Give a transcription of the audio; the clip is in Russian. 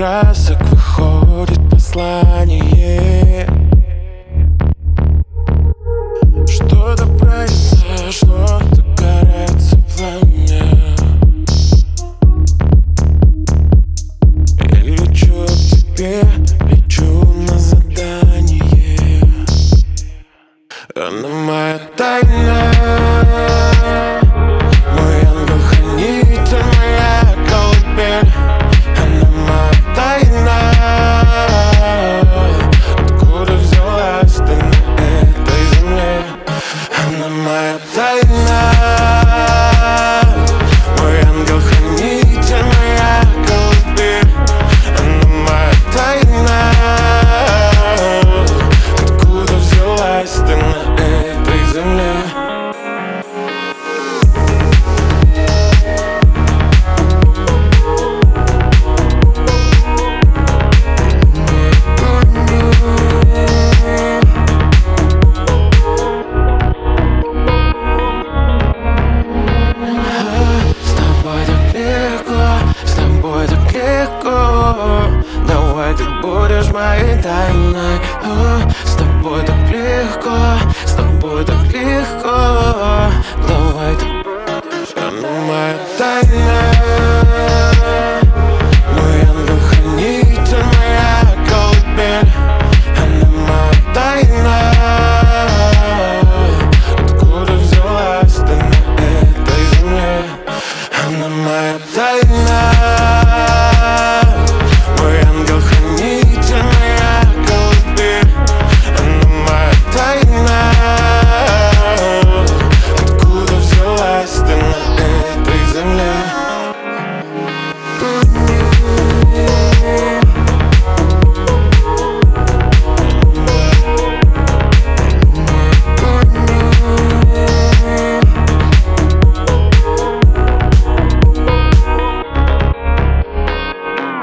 красок выходит послание. Что-то произошло, загорается пламя. Я лечу к тебе, лечу на задание. Она моя тайна, мой ангел-хранитель, моя колыбель. Она моя тайна, откуда взялась ты на этой земле? Она моя тайна, мой ангел-хранитель, моя колыбель. Она моя тайна, откуда взялась ты на этой земле? Давай ты будешь моей тайной. С тобой так легко, с тобой так легко. Давай ты будешь, она моя тайна, мой ангел-хранитель, моя колыбель. Она моя тайна, откуда взялась ты на этой земле? Она моя тайна.